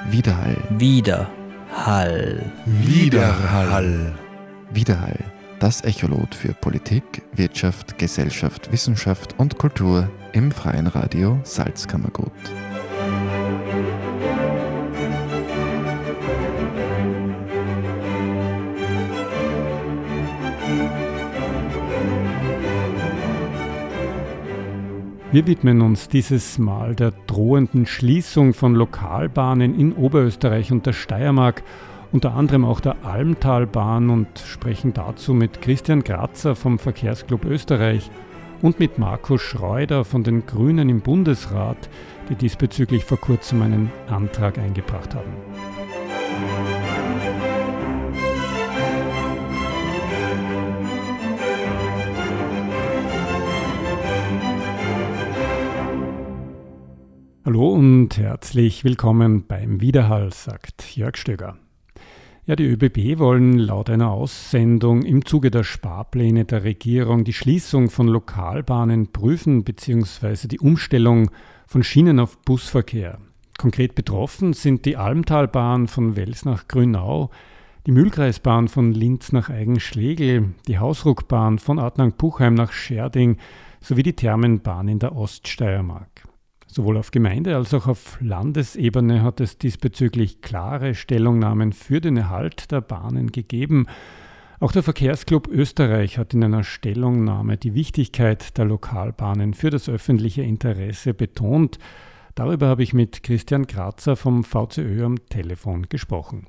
Widerhall. Widerhall. Widerhall. Widerhall. Das Echolot für Politik, Wirtschaft, Gesellschaft, Wissenschaft und Kultur im freien Radio Salzkammergut. Wir widmen uns dieses Mal der drohenden Schließung von Lokalbahnen in Oberösterreich und der Steiermark, unter anderem auch der Almtalbahn, und sprechen dazu mit Christian Grazer vom Verkehrsclub Österreich und mit Markus Schreuder von den Grünen im Bundesrat, die diesbezüglich vor kurzem einen Antrag eingebracht haben. Hallo und herzlich willkommen beim Widerhall, sagt Jörg Stöger. Ja, die ÖBB wollen laut einer Aussendung im Zuge der Sparpläne der Regierung die Schließung von Lokalbahnen prüfen bzw. die Umstellung von Schienen auf Busverkehr. Konkret betroffen sind die Almtalbahn von Wels nach Grünau, die Mühlkreisbahn von Linz nach Eigenschlegel, die Hausruckbahn von Adnang-Puchheim nach Scherding sowie die Thermenbahn in der Oststeiermark. Sowohl auf Gemeinde- als auch auf Landesebene hat es diesbezüglich klare Stellungnahmen für den Erhalt der Bahnen gegeben. Auch der Verkehrsclub Österreich hat in einer Stellungnahme die Wichtigkeit der Lokalbahnen für das öffentliche Interesse betont. Darüber habe ich mit Christian Grazer vom VCÖ am Telefon gesprochen.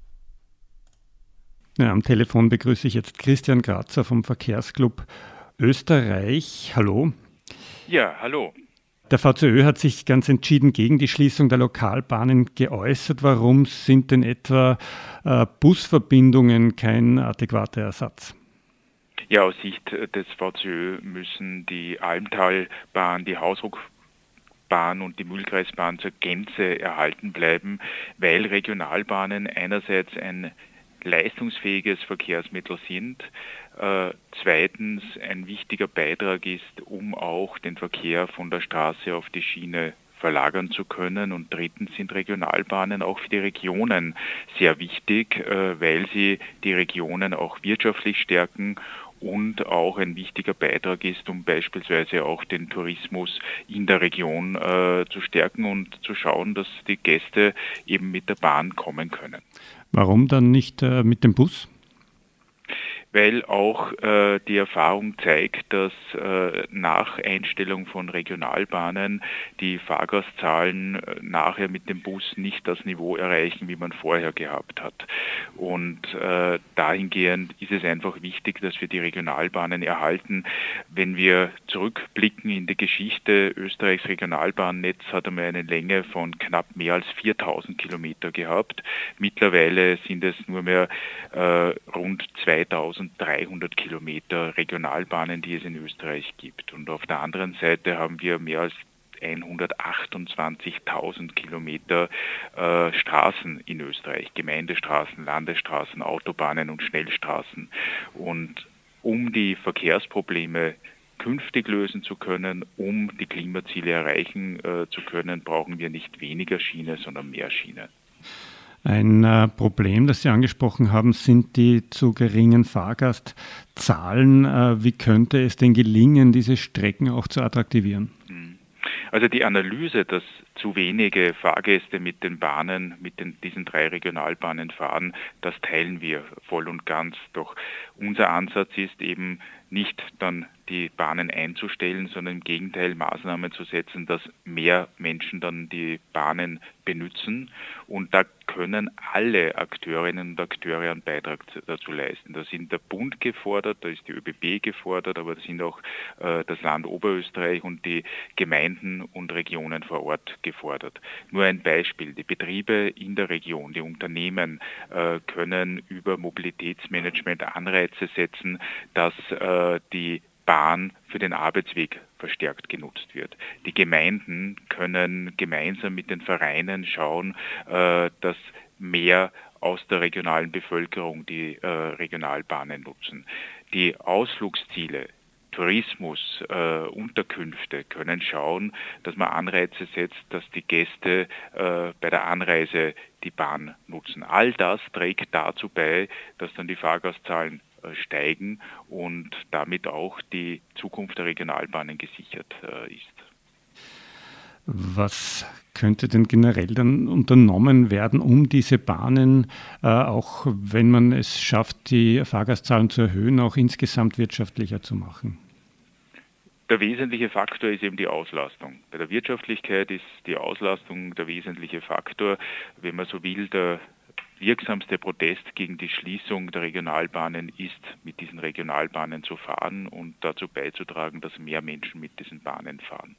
Ja, am Telefon begrüße ich jetzt Christian Grazer vom Verkehrsclub Österreich. Hallo. Ja, hallo. Der VCÖ hat sich ganz entschieden gegen die Schließung der Lokalbahnen geäußert. Warum sind denn etwa Busverbindungen kein adäquater Ersatz? Ja, aus Sicht des VCÖ müssen die Almtalbahn, die Hausruckbahn und die Mühlkreisbahn zur Gänze erhalten bleiben, weil Regionalbahnen einerseits ein leistungsfähiges Verkehrsmittel sind, zweitens ein wichtiger Beitrag ist, um auch den Verkehr von der Straße auf die Schiene verlagern zu können, und drittens sind Regionalbahnen auch für die Regionen sehr wichtig, weil sie die Regionen auch wirtschaftlich stärken und auch ein wichtiger Beitrag ist, um beispielsweise auch den Tourismus in der Region zu stärken und zu schauen, dass die Gäste eben mit der Bahn kommen können. Warum dann nicht mit dem Bus? Weil auch die Erfahrung zeigt, dass nach Einstellung von Regionalbahnen die Fahrgastzahlen nachher mit dem Bus nicht das Niveau erreichen, wie man vorher gehabt hat. Und dahingehend ist es einfach wichtig, dass wir die Regionalbahnen erhalten. Wenn wir zurückblicken in die Geschichte, Österreichs Regionalbahnnetz hat einmal eine Länge von knapp mehr als 4000 Kilometer gehabt. Mittlerweile sind es nur mehr rund 2300 Kilometer Regionalbahnen, die es in Österreich gibt. Und auf der anderen Seite haben wir mehr als 128.000 Kilometer Straßen in Österreich, Gemeindestraßen, Landesstraßen, Autobahnen und Schnellstraßen. Und um die Verkehrsprobleme künftig lösen zu können, um die Klimaziele erreichen zu können, brauchen wir nicht weniger Schiene, sondern mehr Schiene. Ein Problem, das Sie angesprochen haben, sind die zu geringen Fahrgastzahlen. Wie könnte es denn gelingen, diese Strecken auch zu attraktivieren? Also die Analyse, dass zu wenige Fahrgäste mit den Bahnen, diesen 3 Regionalbahnen fahren, das teilen wir voll und ganz. Doch unser Ansatz ist eben nicht dann die Bahnen einzustellen, sondern im Gegenteil Maßnahmen zu setzen, dass mehr Menschen dann die Bahnen benutzen. Und da können alle Akteurinnen und Akteure einen Beitrag dazu leisten. Da sind der Bund gefordert, da ist die ÖBB gefordert, aber da sind auch das Land Oberösterreich und die Gemeinden und Regionen vor Ort gefordert. Nur ein Beispiel: Die Betriebe in der Region, die Unternehmen können über Mobilitätsmanagement Anreize setzen, dass die Bahn für den Arbeitsweg verstärkt genutzt wird. Die Gemeinden können gemeinsam mit den Vereinen schauen, dass mehr aus der regionalen Bevölkerung die Regionalbahnen nutzen. Die Ausflugsziele Tourismus, Unterkünfte können schauen, dass man Anreize setzt, dass die Gäste bei der Anreise die Bahn nutzen. All das trägt dazu bei, dass dann die Fahrgastzahlen steigen und damit auch die Zukunft der Regionalbahnen gesichert ist. Was könnte denn generell dann unternommen werden, um diese Bahnen, auch wenn man es schafft, die Fahrgastzahlen zu erhöhen, auch insgesamt wirtschaftlicher zu machen? Der wesentliche Faktor ist eben die Auslastung. Bei der Wirtschaftlichkeit ist die Auslastung der wesentliche Faktor. Wenn man so will, der wirksamste Protest gegen die Schließung der Regionalbahnen ist, mit diesen Regionalbahnen zu fahren und dazu beizutragen, dass mehr Menschen mit diesen Bahnen fahren.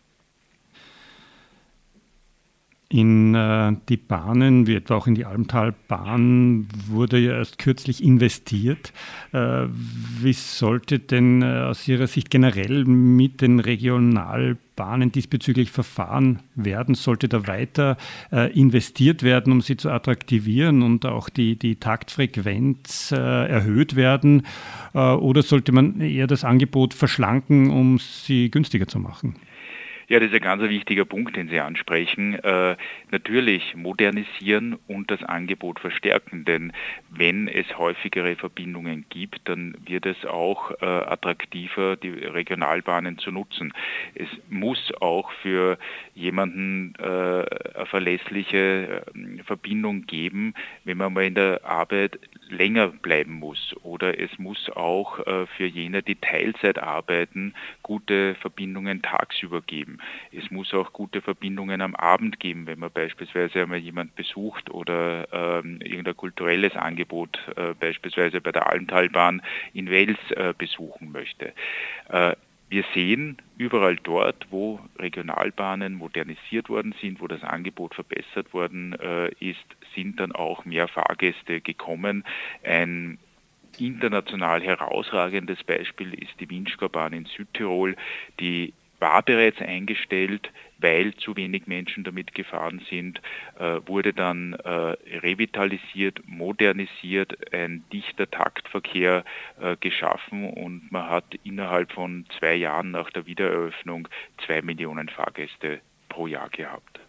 In die Bahnen, wie etwa auch in die Almtalbahn, wurde ja erst kürzlich investiert. Wie sollte denn aus Ihrer Sicht generell mit den Regionalbahnen diesbezüglich verfahren werden? Sollte da weiter investiert werden, um sie zu attraktivieren und auch die Taktfrequenz erhöht werden? Oder sollte man eher das Angebot verschlanken, um sie günstiger zu machen? Ja, das ist ein ganz wichtiger Punkt, den Sie ansprechen. Natürlich modernisieren und das Angebot verstärken, denn wenn es häufigere Verbindungen gibt, dann wird es auch attraktiver, die Regionalbahnen zu nutzen. Es muss auch für jemanden eine verlässliche Verbindung geben, wenn man mal in der Arbeit länger bleiben muss. Oder es muss auch für jene, die Teilzeit arbeiten, gute Verbindungen tagsüber geben. Es muss auch gute Verbindungen am Abend geben, wenn man beispielsweise einmal jemand besucht oder irgendein kulturelles Angebot beispielsweise bei der Almtalbahn in Wels besuchen möchte. Wir sehen überall dort, wo Regionalbahnen modernisiert worden sind, wo das Angebot verbessert worden ist, sind dann auch mehr Fahrgäste gekommen. Ein international herausragendes Beispiel ist die Winschgau-Bahn in Südtirol, die war bereits eingestellt, weil zu wenig Menschen damit gefahren sind, wurde dann revitalisiert, modernisiert, ein dichter Taktverkehr geschaffen und man hat innerhalb von 2 Jahren nach der Wiedereröffnung 2 Millionen Fahrgäste pro Jahr gehabt.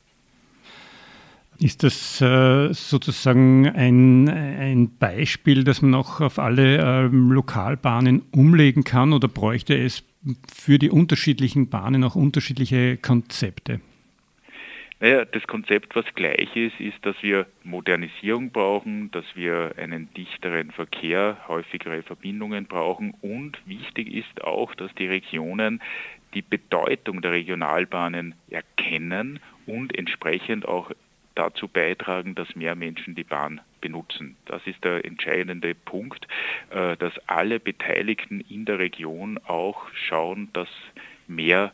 Ist das sozusagen ein Beispiel, das man auch auf alle Lokalbahnen umlegen kann, oder bräuchte es für die unterschiedlichen Bahnen auch unterschiedliche Konzepte? Naja, das Konzept, was gleich ist, dass wir Modernisierung brauchen, dass wir einen dichteren Verkehr, häufigere Verbindungen brauchen, und wichtig ist auch, dass die Regionen die Bedeutung der Regionalbahnen erkennen und entsprechend auch dazu beitragen, dass mehr Menschen die Bahn benutzen. Das ist der entscheidende Punkt, dass alle Beteiligten in der Region auch schauen, dass mehr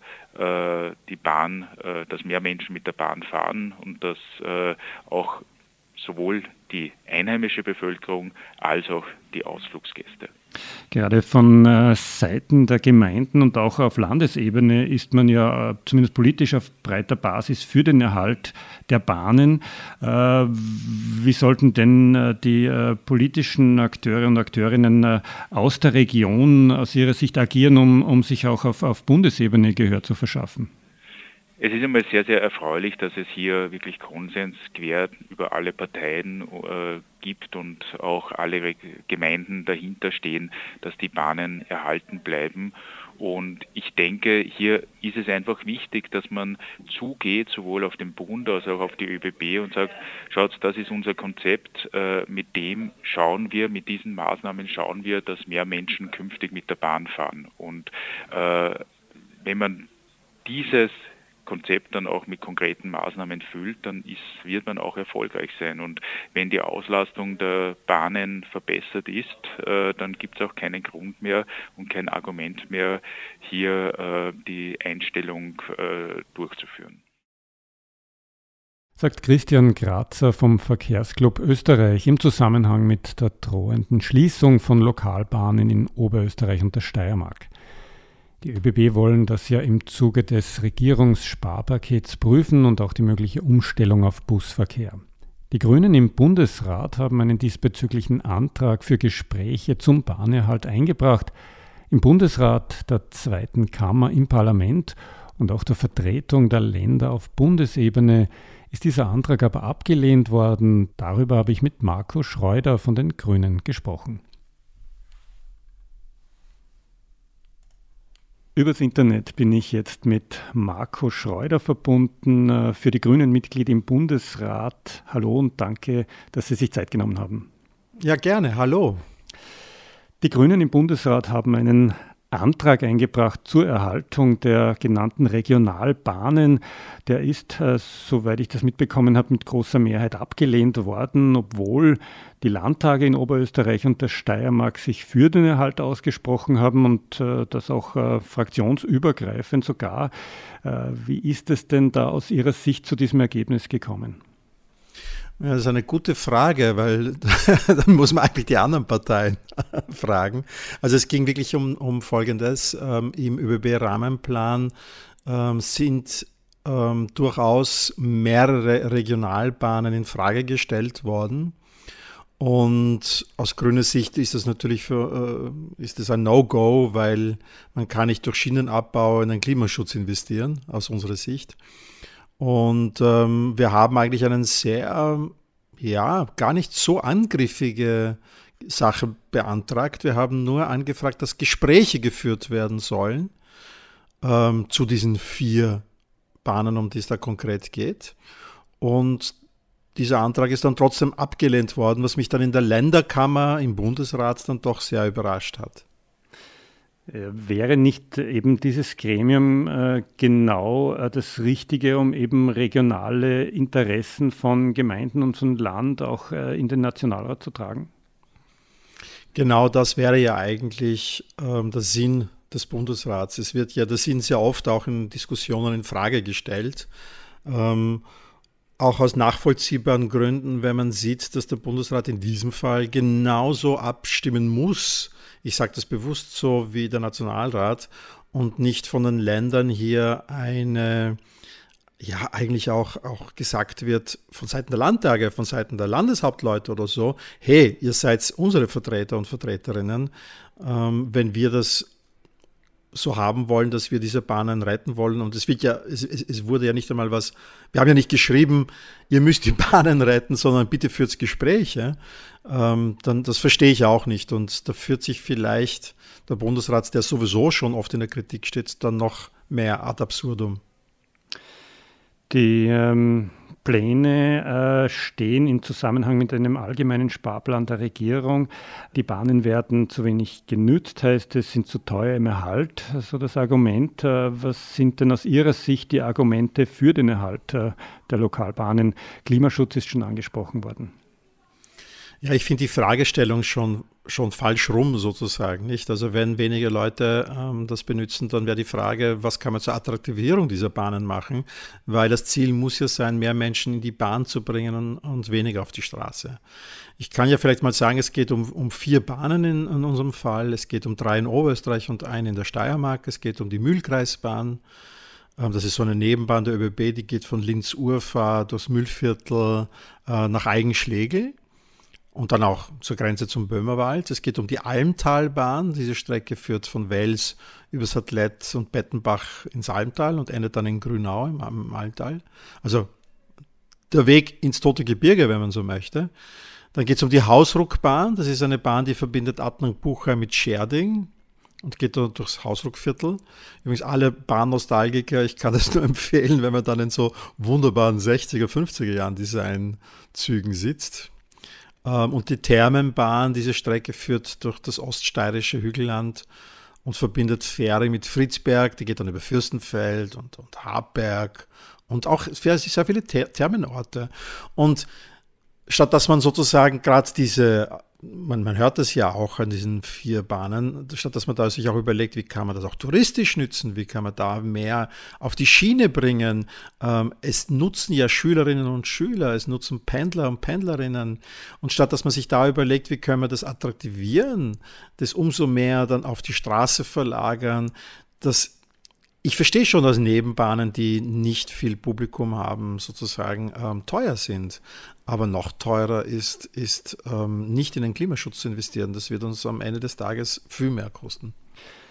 dass mehr Menschen mit der Bahn fahren und dass auch sowohl die einheimische Bevölkerung als auch die Ausflugsgäste. Gerade von Seiten der Gemeinden und auch auf Landesebene ist man ja zumindest politisch auf breiter Basis für den Erhalt der Bahnen. Wie sollten denn die politischen Akteure und Akteurinnen aus der Region aus Ihrer Sicht agieren, um sich auch auf Bundesebene Gehör zu verschaffen? Es ist einmal sehr, sehr erfreulich, dass es hier wirklich Konsens quer über alle Parteien gibt und auch alle Gemeinden dahinter stehen, dass die Bahnen erhalten bleiben. Und ich denke, hier ist es einfach wichtig, dass man zugeht, sowohl auf den Bund als auch auf die ÖBB, und sagt, schaut, das ist unser Konzept, mit diesen Maßnahmen schauen wir, dass mehr Menschen künftig mit der Bahn fahren. Und wenn man dieses Konzept dann auch mit konkreten Maßnahmen füllt, dann wird man auch erfolgreich sein. Und wenn die Auslastung der Bahnen verbessert ist, dann gibt es auch keinen Grund mehr und kein Argument mehr, hier die Einstellung durchzuführen. Sagt Christian Grazer vom Verkehrsclub Österreich im Zusammenhang mit der drohenden Schließung von Lokalbahnen in Oberösterreich und der Steiermark. Die ÖBB wollen das ja im Zuge des Regierungssparpakets prüfen und auch die mögliche Umstellung auf Busverkehr. Die Grünen im Bundesrat haben einen diesbezüglichen Antrag für Gespräche zum Bahnerhalt eingebracht. Im Bundesrat der zweiten Kammer im Parlament und auch der Vertretung der Länder auf Bundesebene ist dieser Antrag aber abgelehnt worden. Darüber habe ich mit Marco Schreuder von den Grünen gesprochen. Übers Internet bin ich jetzt mit Marco Schreuder verbunden, für die Grünen Mitglied im Bundesrat. Hallo und danke, dass Sie sich Zeit genommen haben. Ja, gerne. Hallo. Die Grünen im Bundesrat haben einen Antrag eingebracht zur Erhaltung der genannten Regionalbahnen. Der ist, soweit ich das mitbekommen habe, mit großer Mehrheit abgelehnt worden, obwohl die Landtage in Oberösterreich und der Steiermark sich für den Erhalt ausgesprochen haben und das auch fraktionsübergreifend sogar. Wie ist es denn da aus Ihrer Sicht zu diesem Ergebnis gekommen? Ja, das ist eine gute Frage, weil dann muss man eigentlich die anderen Parteien fragen. Also es ging wirklich um Folgendes. Im ÖBB-Rahmenplan sind durchaus mehrere Regionalbahnen in Frage gestellt worden. Und aus grüner Sicht ist das natürlich ist das ein No-Go, weil man kann nicht durch Schienenabbau in den Klimaschutz investieren, aus unserer Sicht. Und wir haben eigentlich einen sehr, gar nicht so angriffige Sache beantragt. Wir haben nur angefragt, dass Gespräche geführt werden sollen zu diesen 4 Bahnen, um die es da konkret geht. Und dieser Antrag ist dann trotzdem abgelehnt worden, was mich dann in der Länderkammer im Bundesrat dann doch sehr überrascht hat. Wäre nicht eben dieses Gremium genau das Richtige, um eben regionale Interessen von Gemeinden und von Land auch in den Nationalrat zu tragen? Genau das wäre ja eigentlich der Sinn des Bundesrats. Es wird ja der Sinn sehr oft auch in Diskussionen in Frage gestellt. Auch aus nachvollziehbaren Gründen, wenn man sieht, dass der Bundesrat in diesem Fall genauso abstimmen muss. Ich sage das bewusst so wie der Nationalrat und nicht von den Ländern hier eigentlich auch gesagt wird von Seiten der Landtage, von Seiten der Landeshauptleute oder so, hey, ihr seid unsere Vertreter und Vertreterinnen, wenn wir das so haben wollen, dass wir diese Bahnen retten wollen. Und es wurde ja nicht einmal was, wir haben ja nicht geschrieben, ihr müsst die Bahnen retten, sondern bitte führt Gespräche. Dann das verstehe ich auch nicht. Und da führt sich vielleicht der Bundesrat, der sowieso schon oft in der Kritik steht, dann noch mehr ad absurdum. Die Pläne stehen im Zusammenhang mit einem allgemeinen Sparplan der Regierung. Die Bahnen werden zu wenig genützt, heißt es, sind zu teuer im Erhalt, so das Argument. Was sind denn aus Ihrer Sicht die Argumente für den Erhalt der Lokalbahnen? Klimaschutz ist schon angesprochen worden. Ja, ich finde die Fragestellung schon falsch rum sozusagen, nicht? Also wenn weniger Leute das benutzen, dann wäre die Frage, was kann man zur Attraktivierung dieser Bahnen machen? Weil das Ziel muss ja sein, mehr Menschen in die Bahn zu bringen und weniger auf die Straße. Ich kann ja vielleicht mal sagen, es geht um 4 Bahnen in unserem Fall. Es geht um 3 in Oberösterreich und 1 in der Steiermark. Es geht um die Mühlkreisbahn. Das ist so eine Nebenbahn der ÖBB, die geht von Linz-Urfahr durchs Mühlviertel nach Eigenschlegel. Und dann auch zur Grenze zum Böhmerwald. Es geht um die Almtalbahn. Diese Strecke führt von Wels über Sattlet und Bettenbach ins Almtal und endet dann in Grünau im Almtal. Also der Weg ins Tote Gebirge, wenn man so möchte. Dann geht es um die Hausruckbahn. Das ist eine Bahn, die verbindet Adnang-Buchheim mit Scherding und geht dort durchs Hausruckviertel. Übrigens alle Bahnnostalgiker, ich kann das nur empfehlen, wenn man dann in so wunderbaren 60er, 50er Jahren Designzügen sitzt. Und die Thermenbahn, diese Strecke führt durch das oststeirische Hügelland und verbindet Fähre mit Fritzberg, die geht dann über Fürstenfeld und Hartberg und auch sehr viele Thermenorte. Und statt dass man sozusagen gerade man hört das ja auch an diesen 4 Bahnen, statt dass man da sich auch überlegt, wie kann man das auch touristisch nützen, wie kann man da mehr auf die Schiene bringen. Es nutzen ja Schülerinnen und Schüler, es nutzen Pendler und Pendlerinnen. Und statt dass man sich da überlegt, wie können wir das attraktivieren, das umso mehr dann auf die Straße verlagern, ich verstehe schon, dass Nebenbahnen, die nicht viel Publikum haben, sozusagen teuer sind. Aber noch teurer ist nicht in den Klimaschutz zu investieren. Das wird uns am Ende des Tages viel mehr kosten.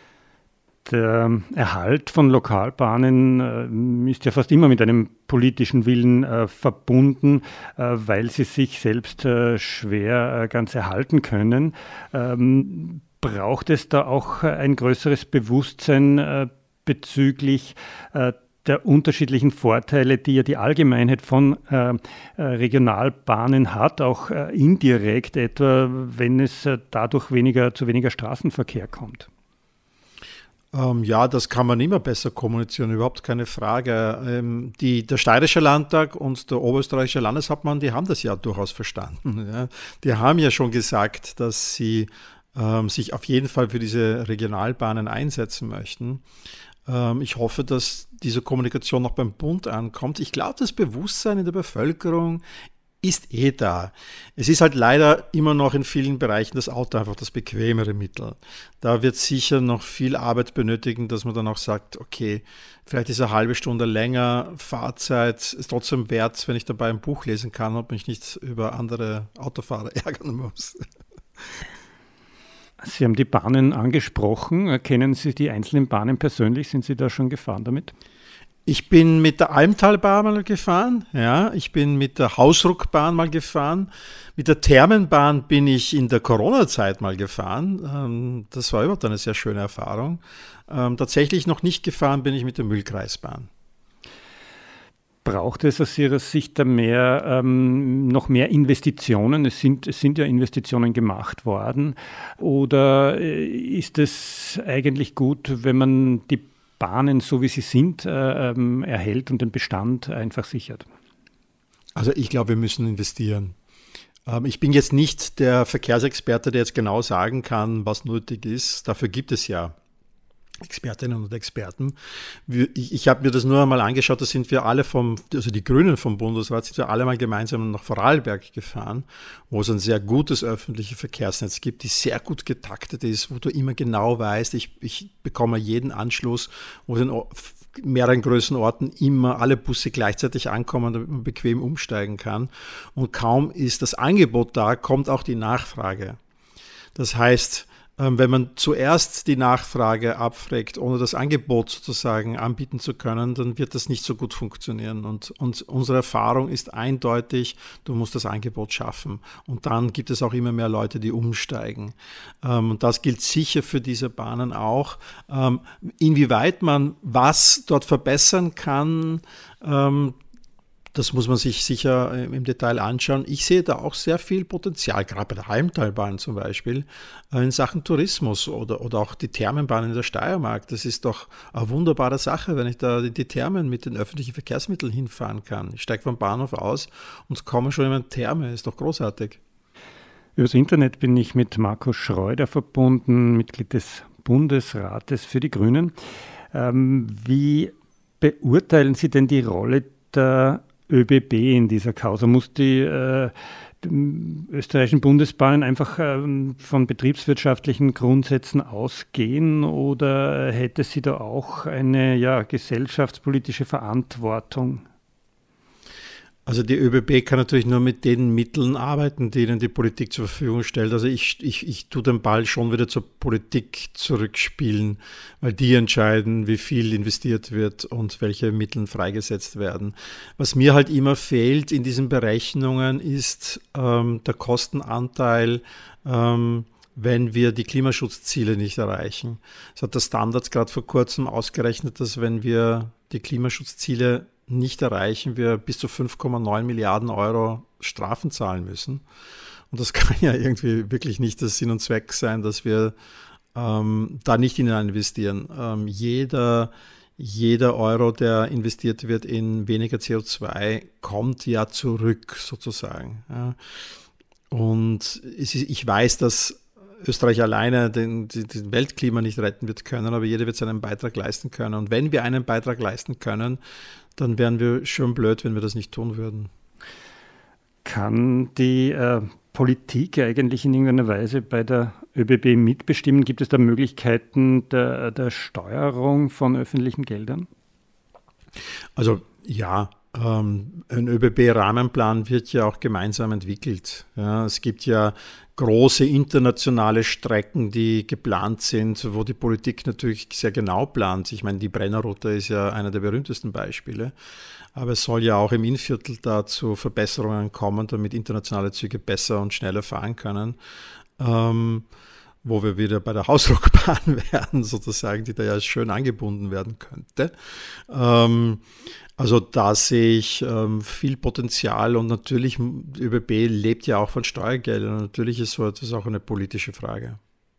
Der Erhalt von Lokalbahnen ist ja fast immer mit einem politischen Willen verbunden, weil sie sich selbst schwer ganz erhalten können. Braucht es da auch ein größeres Bewusstsein bezüglich der unterschiedlichen Vorteile, die ja die Allgemeinheit von Regionalbahnen hat, auch indirekt etwa, wenn es dadurch zu weniger Straßenverkehr kommt? Ja, das kann man immer besser kommunizieren, überhaupt keine Frage. Der Steirische Landtag und der Oberösterreichische Landeshauptmann, die haben das ja durchaus verstanden. Ja. Die haben ja schon gesagt, dass sie sich auf jeden Fall für diese Regionalbahnen einsetzen möchten. Ich hoffe, dass diese Kommunikation noch beim Bund ankommt. Ich glaube, das Bewusstsein in der Bevölkerung ist da. Es ist halt leider immer noch in vielen Bereichen das Auto einfach das bequemere Mittel. Da wird sicher noch viel Arbeit benötigen, dass man dann auch sagt, okay, vielleicht ist eine halbe Stunde länger Fahrzeit, ist trotzdem wert, wenn ich dabei ein Buch lesen kann und mich nicht über andere Autofahrer ärgern muss. Sie haben die Bahnen angesprochen. Kennen Sie die einzelnen Bahnen persönlich? Sind Sie da schon gefahren damit? Ich bin mit der Almtalbahn mal gefahren, ja, ich bin mit der Hausruckbahn mal gefahren, mit der Thermenbahn bin ich in der Corona-Zeit mal gefahren, das war überhaupt eine sehr schöne Erfahrung. Tatsächlich noch nicht gefahren bin ich mit der Mühlkreisbahn. Braucht es aus Ihrer Sicht da noch mehr Investitionen? Es sind ja Investitionen gemacht worden. Oder ist es eigentlich gut, wenn man die Bahnen, so wie sie sind, erhält und den Bestand einfach sichert? Also ich glaube, wir müssen investieren. Ich bin jetzt nicht der Verkehrsexperte, der jetzt genau sagen kann, was nötig ist. Dafür gibt es ja Expertinnen und Experten. Ich habe mir das nur einmal angeschaut, da sind wir alle also die Grünen vom Bundesrat, sind wir alle mal gemeinsam nach Vorarlberg gefahren, wo es ein sehr gutes öffentliches Verkehrsnetz gibt, die sehr gut getaktet ist, wo du immer genau weißt, ich bekomme jeden Anschluss, wo in mehreren Größenorten immer alle Busse gleichzeitig ankommen, damit man bequem umsteigen kann. Und kaum ist das Angebot da, kommt auch die Nachfrage. Das heißt, wenn man zuerst die Nachfrage abfragt, ohne das Angebot sozusagen anbieten zu können, dann wird das nicht so gut funktionieren. Und unsere Erfahrung ist eindeutig, du musst das Angebot schaffen. Und dann gibt es auch immer mehr Leute, die umsteigen. Und das gilt sicher für diese Bahnen auch. Inwieweit man was dort verbessern kann, das muss man sich sicher im Detail anschauen. Ich sehe da auch sehr viel Potenzial, gerade bei der Almtalbahn zum Beispiel, in Sachen Tourismus oder auch die Thermenbahn in der Steiermark. Das ist doch eine wunderbare Sache, wenn ich da die Thermen mit den öffentlichen Verkehrsmitteln hinfahren kann. Ich steige vom Bahnhof aus und komme schon in eine Therme. Ist doch großartig. Übers Internet bin ich mit Markus Schreuder verbunden, Mitglied des Bundesrates für die Grünen. Wie beurteilen Sie denn die Rolle der ÖBB in dieser Causa? Muss die österreichischen Bundesbahnen einfach von betriebswirtschaftlichen Grundsätzen ausgehen oder hätte sie da auch eine gesellschaftspolitische Verantwortung? Also die ÖBB kann natürlich nur mit den Mitteln arbeiten, die ihnen die Politik zur Verfügung stellt. Also ich tue den Ball schon wieder zur Politik zurückspielen, weil die entscheiden, wie viel investiert wird und welche Mittel freigesetzt werden. Was mir halt immer fehlt in diesen Berechnungen ist der Kostenanteil, wenn wir die Klimaschutzziele nicht erreichen. Es hat der Standards gerade vor kurzem ausgerechnet, dass wenn wir die Klimaschutzziele nicht erreichen, wir bis zu 5,9 Milliarden Euro Strafen zahlen müssen. Und das kann ja irgendwie wirklich nicht der Sinn und Zweck sein, dass wir da nicht hinein investieren. Jeder Euro, der investiert wird in weniger CO2, kommt ja zurück sozusagen. Ja. Und ich weiß, dass Österreich alleine den Weltklima nicht retten wird können, aber jeder wird seinen Beitrag leisten können. Und wenn wir einen Beitrag leisten können, dann wären wir schon blöd, wenn wir das nicht tun würden. Kann die Politik eigentlich in irgendeiner Weise bei der ÖBB mitbestimmen? Gibt es da Möglichkeiten der Steuerung von öffentlichen Geldern? Also ja, Ein ÖBB-Rahmenplan wird ja auch gemeinsam entwickelt. Ja, es gibt ja große internationale Strecken, die geplant sind, wo die Politik natürlich sehr genau plant. Ich meine, die Brennerroute ist ja einer der berühmtesten Beispiele. Aber es soll ja auch im Innviertel da zu Verbesserungen kommen, damit internationale Züge besser und schneller fahren können. Wo wir wieder bei der Hausruckbahn werden, sozusagen, die da ja schön angebunden werden könnte. Also da sehe ich viel Potenzial und natürlich, ÖBB lebt ja auch von Steuergeldern. Natürlich ist so etwas auch eine politische Frage.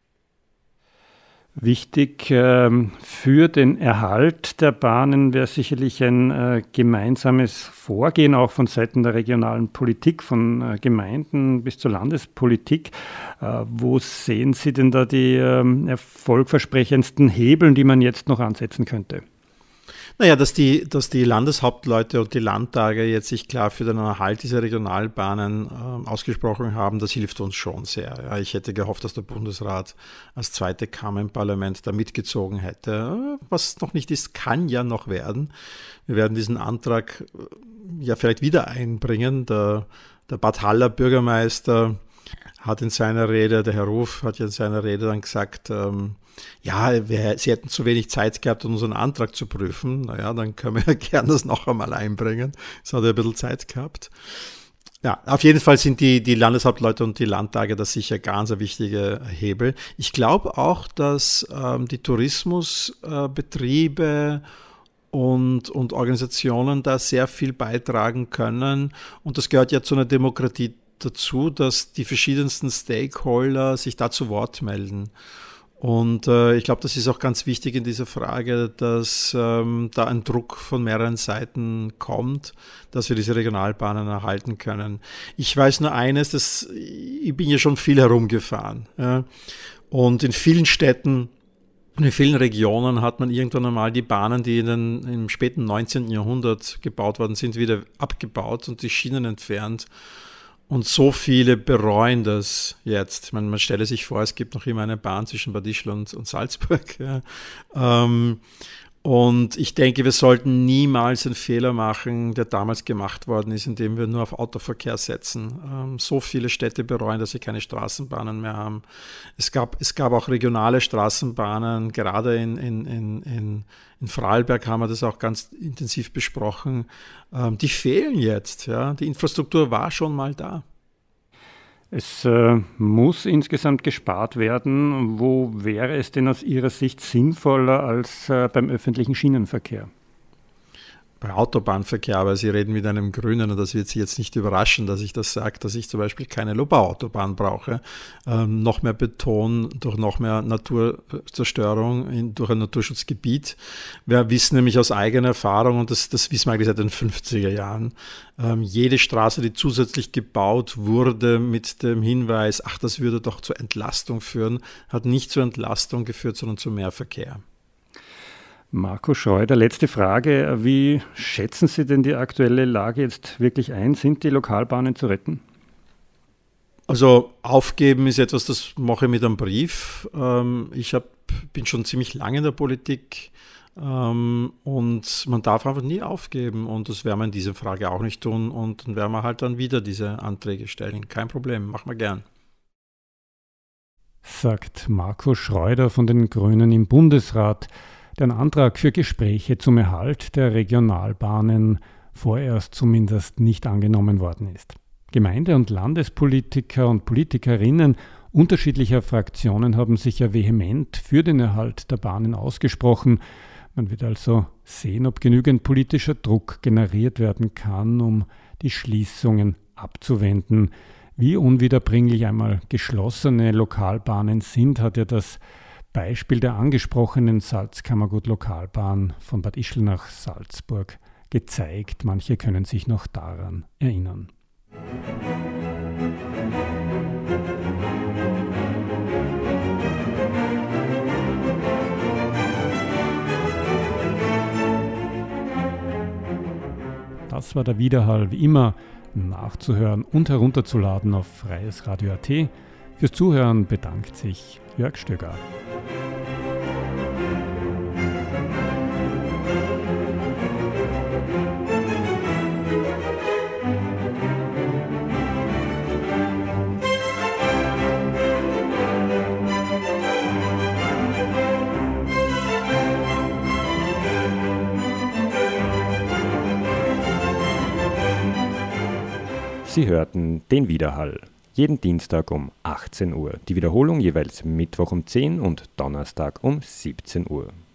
Wichtig für den Erhalt der Bahnen wäre sicherlich ein gemeinsames Vorgehen, auch von Seiten der regionalen Politik, von Gemeinden bis zur Landespolitik. Wo sehen Sie denn da die erfolgversprechendsten Hebeln, die man jetzt noch ansetzen könnte? Naja, dass die Landeshauptleute und die Landtage jetzt sich klar für den Erhalt dieser Regionalbahnen ausgesprochen haben, das hilft uns schon sehr. Ja, ich hätte gehofft, dass der Bundesrat als zweite Kammer im Parlament da mitgezogen hätte. Was noch nicht ist, kann ja noch werden. Wir werden diesen Antrag ja vielleicht wieder einbringen. Der Bad Haller Bürgermeister hat in seiner Rede, der Herr Ruf hat ja in seiner Rede dann gesagt, sie hätten zu wenig Zeit gehabt, um unseren Antrag zu prüfen. Naja, dann können wir ja gern das noch einmal einbringen. Es hat ja ein bisschen Zeit gehabt. Ja, auf jeden Fall sind die Landeshauptleute und die Landtage das sicher ganz ein wichtiger Hebel. Ich glaube auch, dass die Tourismusbetriebe und Organisationen da sehr viel beitragen können. Und das gehört ja zu einer Demokratie dazu, dass die verschiedensten Stakeholder sich da zu Wort melden. Und ich glaube, das ist auch ganz wichtig in dieser Frage, dass da ein Druck von mehreren Seiten kommt, dass wir diese Regionalbahnen erhalten können. Ich weiß nur eines, ich bin ja schon viel herumgefahren. Ja, und in vielen Städten und in vielen Regionen hat man irgendwann einmal die Bahnen, die im späten 19. Jahrhundert gebaut worden sind, wieder abgebaut und die Schienen entfernt. Und so viele bereuen das jetzt. Ich meine, man stelle sich vor, es gibt noch immer eine Bahn zwischen Bad Ischl und Salzburg. Ja. Und ich denke, wir sollten niemals einen Fehler machen, der damals gemacht worden ist, indem wir nur auf Autoverkehr setzen. So viele Städte bereuen, dass sie keine Straßenbahnen mehr haben. Es gab auch regionale Straßenbahnen, gerade in Vorarlberg haben wir das auch ganz intensiv besprochen. Die fehlen jetzt. Ja. Die Infrastruktur war schon mal da. Es muss insgesamt gespart werden. Wo wäre es denn aus Ihrer Sicht sinnvoller als beim öffentlichen Schienenverkehr? Bei Autobahnverkehr, aber Sie reden mit einem Grünen und das wird Sie jetzt nicht überraschen, dass ich das sage, dass ich zum Beispiel keine Lobau-Autobahn brauche. Noch mehr Beton durch noch mehr Naturzerstörung durch ein Naturschutzgebiet. Wir wissen nämlich aus eigener Erfahrung, und das wissen wir eigentlich seit den 50er Jahren, jede Straße, die zusätzlich gebaut wurde mit dem Hinweis, das würde doch zur Entlastung führen, hat nicht zur Entlastung geführt, sondern zu mehr Verkehr. Marco Schreuder, letzte Frage. Wie schätzen Sie denn die aktuelle Lage jetzt wirklich ein? Sind die Lokalbahnen zu retten? Also aufgeben ist etwas, das mache ich mit einem Brief. Ich bin schon ziemlich lange in der Politik und man darf einfach nie aufgeben und das werden wir in dieser Frage auch nicht tun und dann werden wir halt dann wieder diese Anträge stellen. Kein Problem, machen wir gern. Sagt Marco Schreuder von den Grünen im Bundesrat, der Antrag für Gespräche zum Erhalt der Regionalbahnen vorerst zumindest nicht angenommen worden ist. Gemeinde- und Landespolitiker und Politikerinnen unterschiedlicher Fraktionen haben sich ja vehement für den Erhalt der Bahnen ausgesprochen. Man wird also sehen, ob genügend politischer Druck generiert werden kann, um die Schließungen abzuwenden. Wie unwiederbringlich einmal geschlossene Lokalbahnen sind, hat ja das Beispiel der angesprochenen Salzkammergut-Lokalbahn von Bad Ischl nach Salzburg gezeigt. Manche können sich noch daran erinnern. Das war der Widerhall, wie immer nachzuhören und herunterzuladen auf freiesradio.at. Fürs Zuhören bedankt sich Jörg Stöger. Sie hörten den Widerhall. Jeden Dienstag um 18 Uhr. Die Wiederholung jeweils Mittwoch um 10 und Donnerstag um 17 Uhr.